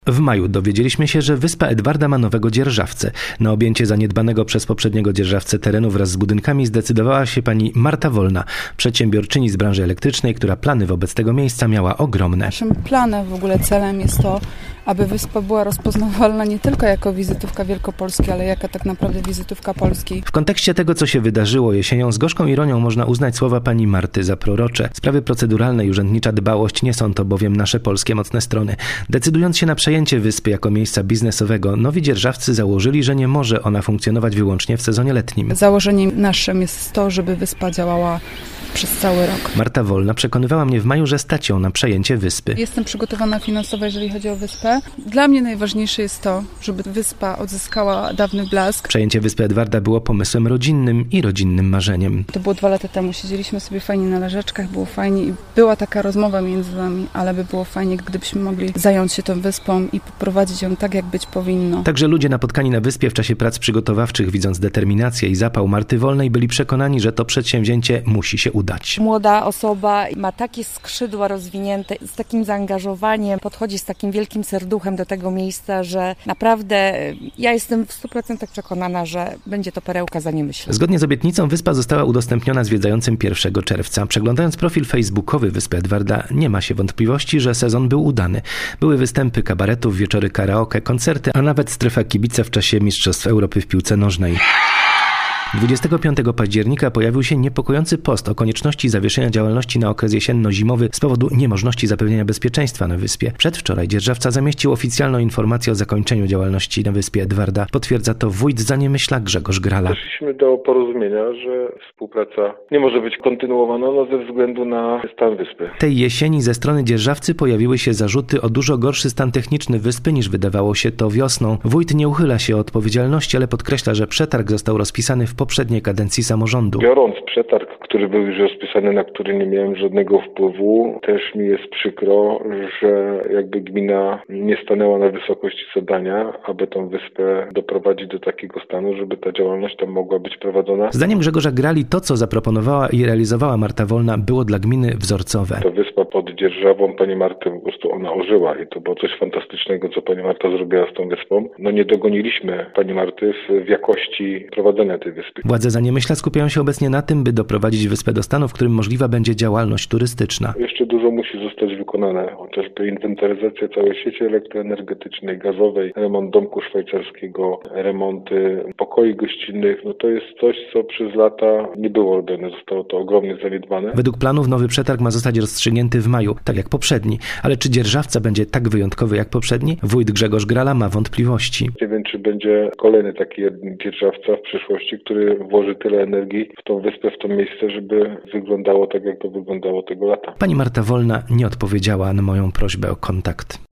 W maju dowiedzieliśmy się, że wyspa Edwarda ma nowego dzierżawcę. Na objęcie zaniedbanego przez poprzedniego dzierżawcę terenu wraz z budynkami zdecydowała się pani Marta Wolna, przedsiębiorczyni z branży elektrycznej, która plany wobec tego miejsca miała ogromne. Naszym planem, w ogóle celem jest to, aby wyspa była rozpoznawalna nie tylko jako wizytówka Wielkopolski, ale jako tak naprawdę wizytówka Polski. W kontekście tego, co się wydarzyło jesienią, z gorzką ironią można uznać słowa pani Marty za prorocze. Sprawy proceduralne i urzędnicza dbałość nie są to bowiem nasze polskie mocne strony. Decydując się na przejęcie wyspy jako miejsca biznesowego, nowi dzierżawcy założyli, że nie może ona funkcjonować wyłącznie w sezonie letnim. Założeniem naszym jest to, żeby wyspa działała przez cały rok. Marta Wolna przekonywała mnie w maju, że stać ją na przejęcie wyspy. Jestem przygotowana finansowo, jeżeli chodzi o wyspę. Dla mnie najważniejsze jest to, żeby wyspa odzyskała dawny blask. Przejęcie wyspy Edwarda było pomysłem rodzinnym i rodzinnym marzeniem. To było 2 lata temu. Siedzieliśmy sobie fajnie na leżaczkach, było fajnie i była taka rozmowa między nami, ale by było fajnie, gdybyśmy mogli zająć się tą wyspą i poprowadzić ją tak, jak być powinno. Także ludzie napotkani na wyspie w czasie prac przygotowawczych, widząc determinację i zapał Marty Wolnej, byli przekonani, że to przedsięwzięcie musi się udać. Młoda osoba ma takie skrzydła rozwinięte, z takim zaangażowaniem, podchodzi z takim wielkim serduchem do tego miejsca, że naprawdę ja jestem w 100% przekonana, że będzie to perełka za niemyślę. Zgodnie z obietnicą wyspa została udostępniona zwiedzającym 1 czerwca. Przeglądając profil facebookowy wyspy Edwarda, nie ma się wątpliwości, że sezon był udany. Były występy kabaretów, wieczory karaoke, koncerty, a nawet strefa kibica w czasie Mistrzostw Europy w piłce nożnej. 25 października pojawił się niepokojący post o konieczności zawieszenia działalności na okres jesienno-zimowy z powodu niemożności zapewnienia bezpieczeństwa na wyspie. Przedwczoraj dzierżawca zamieścił oficjalną informację o zakończeniu działalności na wyspie Edwarda. Potwierdza to wójt Zaniemyśla Grzegorz Grala. Doszliśmy do porozumienia, że współpraca nie może być kontynuowana ze względu na stan wyspy. Tej jesieni ze strony dzierżawcy pojawiły się zarzuty o dużo gorszy stan techniczny wyspy niż wydawało się to wiosną. Wójt nie uchyla się od odpowiedzialności, ale podkreśla, że przetarg został rozpisany w poprzedniej kadencji samorządu. Biorąc przetarg, który był już rozpisany, na który nie miałem żadnego wpływu, też mi jest przykro, że jakby gmina nie stanęła na wysokości zadania, aby tą wyspę doprowadzić do takiego stanu, żeby ta działalność tam mogła być prowadzona. Zdaniem Grzegorza Grali to, co zaproponowała i realizowała Marta Wolna, było dla gminy wzorcowe. Ta wyspa pod dzierżawą pani Marty, po prostu ona ożyła i to było coś fantastycznego, co pani Marta zrobiła z tą wyspą. Nie dogoniliśmy pani Marty w jakości prowadzenia tej wyspy. Władze Zaniemyśla skupiają się obecnie na tym, by doprowadzić wyspę do stanu, w którym możliwa będzie działalność turystyczna. Jeszcze dużo musi zostać wykonane, chociażby inwentaryzacja całej sieci elektroenergetycznej, gazowej, remont domku szwajcarskiego, remonty pokoi gościnnych. To jest coś, co przez lata nie było robione. Zostało to ogromnie zaniedbane. Według planów nowy przetarg ma zostać rozstrzygnięty w maju, tak jak poprzedni. Ale czy dzierżawca będzie tak wyjątkowy jak poprzedni? Wójt Grzegorz Grala ma wątpliwości. Nie wiem, czy będzie kolejny taki dzierżawca w przyszłości, który włoży tyle energii w tą wyspę, w to miejsce, żeby wyglądało tak, jak to wyglądało tego lata. Pani Marta Wolna nie odpowiedziała na moją prośbę o kontakt.